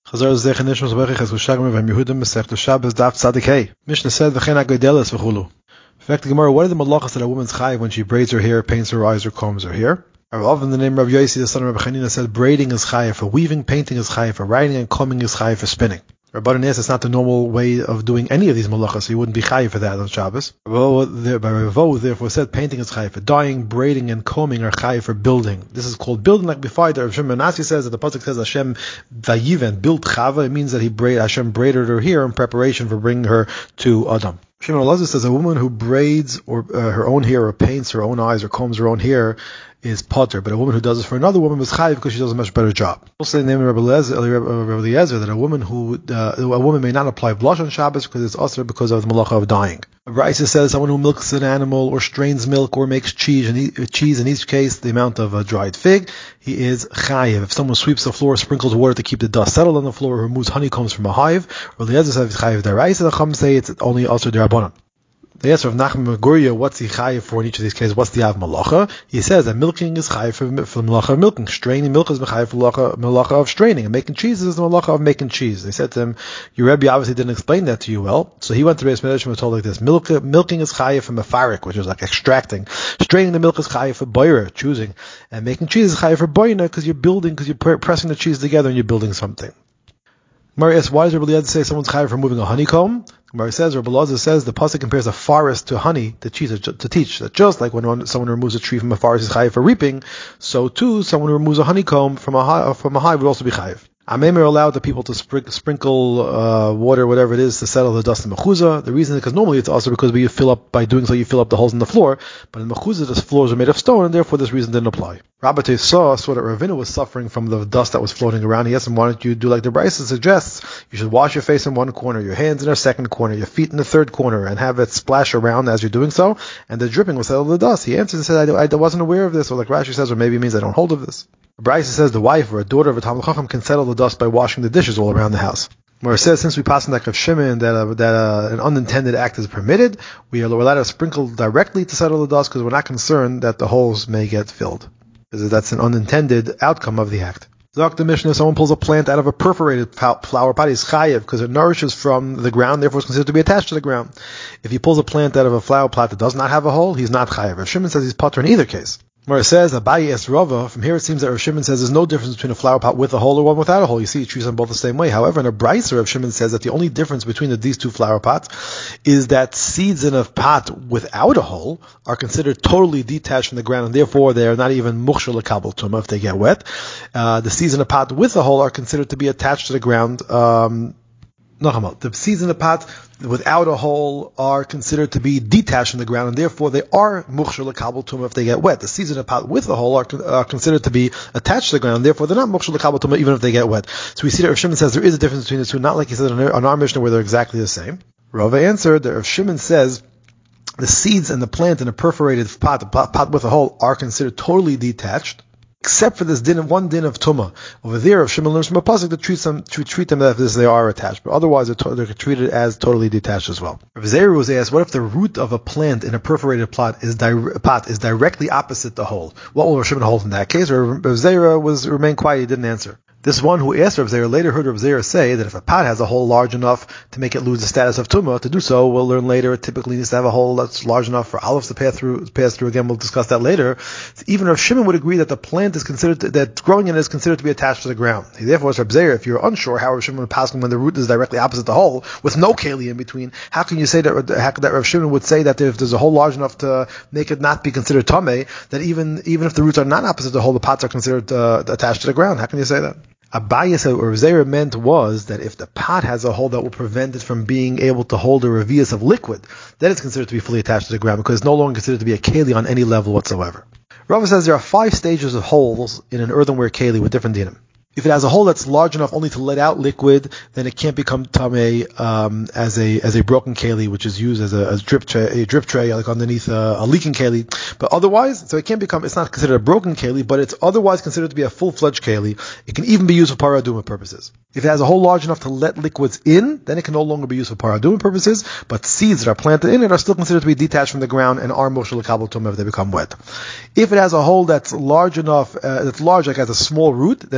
Chazar Zech and Nishmas Bechiches V'Shagim V'Hem Yehudim Mesech Shabbos Daf Tzadik Hey. Mishnah said V'Chen HaGodeles V'Chulu. In fact, the Gemara, what are the malachas that a woman's chayiv when she braids her hair, paints her eyes, or combs her hair? Rav in the name of Yossi, the son of Rabbi Chanina, said braiding is chayiv for weaving, painting is chayiv for writing, and combing is chayiv for spinning. Rabbanan says it's not the normal way of doing any of these malachas, so you wouldn't be chayiv for that on Shabbos. Ravo therefore said painting is chayiv for dyeing, braiding, and combing are chayiv for building. This is called building like before. Rav Shimon Nasi says that the pasuk says Hashem vayiven built Chava. It means that Hashem braided her hair in preparation for bringing her to Adam. Shimon Elazar says a woman who braids or her own hair or paints her own eyes or combs her own hair is potter, but a woman who does this for another woman is chayiv because she does a much better job. Also, in the name of Rabbi Eliezer, that a woman may not apply blush on Shabbos because it's also because of the malacha of dyeing. Raisa says someone who milks an animal or strains milk or makes cheese, in each case the amount of a dried fig, he is chayiv. If someone sweeps the floor, sprinkles water to keep the dust settled on the floor, or removes honeycombs from a hive, Rabbi Eliezer says it's chayiv deraisa. The Chum say it's only also derabanan. The answer of Nachman Meguria, what's he chayiv for in each of these cases? What's the av malacha? He says that milking is chayiv for the malacha of milking. Straining milk is chayiv for malacha of straining. And making cheese is the malacha of making cheese. They said to him, your Rebbe obviously didn't explain that to you well. So he went to Beis Medrash and was told like this. Milking is chayiv for mefarik, which is like extracting. Straining the milk is chayiv for boira, choosing. And making cheese is chayiv for boina because you're pressing the cheese together and you're building something. Mari asks, why does Rabbi Eliezer say someone's chayiv for removing a honeycomb? Mari says, Rabbi Eliezer says the pasuk compares a forest to honey to teach that just like when someone removes a tree from a forest is chayiv for reaping, so too someone who removes a honeycomb from a hive would also be chayiv. Amemir allowed the people to sprinkle water, whatever it is, to settle the dust in mechuzah. The reason is because normally it's also because by doing so you fill up the holes in the floor, but in mechuzah the floors are made of stone, and therefore this reason didn't apply. Rabbi saw that Ravina was suffering from the dust that was floating around. He asked him, why don't you do like the Brisa suggests? You should wash your face in one corner, your hands in a second corner, your feet in the third corner, and have it splash around as you're doing so, and the dripping will settle the dust. He answered and said, I wasn't aware of this, or like Rashi says, or maybe it means I don't hold of this. Brisa says the wife or a daughter of a Talmid Chacham can settle the dust by washing the dishes all around the house. Where it says, since we pass in like Rav Shimon that an unintended act is permitted, we're allowed to sprinkle directly to settle the dust because we're not concerned that the holes may get filled. Because that's an unintended outcome of the act. Zok the Mishnah, someone pulls a plant out of a perforated flower pot, he's chayiv because it nourishes from the ground, therefore it's considered to be attached to the ground. If he pulls a plant out of a flower pot that does not have a hole, he's not chayiv. Rav Shimon says he's potter in either case. Where it says, Abayi es Rava, from here it seems that Rav Shimon says there's no difference between a flower pot with a hole or one without a hole. You see, he treats them both the same way. However, in a Brisa, Rav Shimon says that the only difference between these two flower pots is that seeds in a pot without a hole are considered totally detached from the ground, and therefore they are not even mukhshel l'kabel tumah if they get wet. The seeds in a pot with a hole are considered to be attached to the ground. The seeds in the pot without a hole are considered to be detached from the ground, and therefore they are mukhshel l'kabel tumah if they get wet. The seeds in a pot with a hole are considered to be attached to the ground, and therefore they're not mukhshel l'kabel tumah even if they get wet. So we see that Rav Shimon says there is a difference between the two, not like he said on our Mishnah where they're exactly the same. Rava answered that Rav Shimon says the seeds and the plant in a perforated pot, a pot with a hole, are considered totally detached, except for this one din of tumah. Over there, if Shimon learns from a pasuk to treat them as they are attached, but otherwise they're treated as totally detached as well. Rav Zera was asked, what if the root of a plant in a perforated pot is directly opposite the hole? What will Rav Shimon hold in that case? Or Rav Zera remained quiet, he didn't answer. This one who asked Rav Zera later heard Rav Zera say that if a pot has a hole large enough to make it lose the status of tumah, to do so, we'll learn later, it typically needs to have a hole that's large enough for olives to pass through. Again, we'll discuss that later. So even Rav Shimon would agree that the plant is that growing in it is considered to be attached to the ground. He therefore asked Rav Zera, if you're unsure how Rav Shimon would pass when the root is directly opposite the hole, with no keli in between, how can you say that Rav Shimon would say that if there's a hole large enough to make it not be considered tameh, that even if the roots are not opposite the hole, the pots are considered attached to the ground? How can you say that? Abaye said what Rav Zera meant was that if the pot has a hole that will prevent it from being able to hold a revius of liquid, then it's considered to be fully attached to the ground because it's no longer considered to be a keli on any level whatsoever. Rava says there are 5 stages of holes in an earthenware keli with different dinim. If it has a hole that's large enough only to let out liquid, then it can't become tameh as a broken keli, which is used as a drip tray, like underneath a leaking keli. But otherwise, so it's not considered a broken keli, but it's otherwise considered to be a full-fledged keli. It can even be used for paraduma purposes. If it has a hole large enough to let liquids in, then it can no longer be used for paraduma purposes, but seeds that are planted in it are still considered to be detached from the ground and are mukhshel l'kabel tumah if they become wet. If it has a hole that's large enough, like has a small root, then seeds planted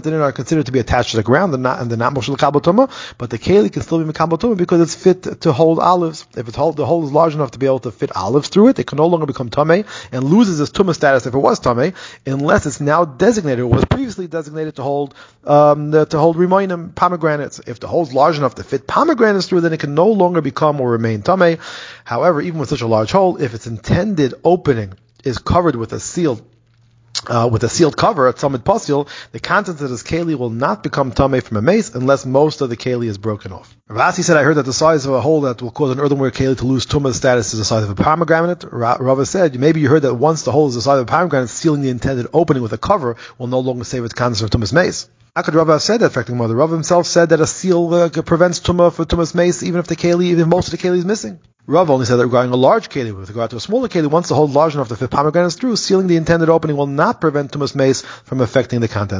implemented in are considered to be attached to the ground and they're not Moshel Kabel Tumah, but the Keli can still be Mekabel Tumah because it's fit to hold olives. If the hole is large enough to be able to fit olives through it, it can no longer become Tameh and loses its Tumah status if it was Tameh, unless it's now designated, it was previously designated to hold Rimoinim, pomegranates. If the hole is large enough to fit pomegranates through, then it can no longer become or remain Tameh. However, even with such a large hole, if its intended opening is covered with a sealed cover at Samid Pasil, the contents of this keli will not become tamei from a mace unless most of the keli is broken off. Rav Asi said, I heard that the size of a hole that will cause an earthenware keli to lose tumah status is the size of a pomegranate. Rava said, maybe you heard that once the hole is the size of a pomegranate, sealing the intended opening with a cover will no longer save its contents from tumah's mace. How could Rava have said that, affecting mother? Rava himself said that a seal prevents tumah for tumah's mace, even if most of the keli is missing. Rav only said that regarding a large keli, with regard to a smaller keli, once the hole is large enough to fit pomegranates through, sealing the intended opening will not prevent tumas mace from affecting the content.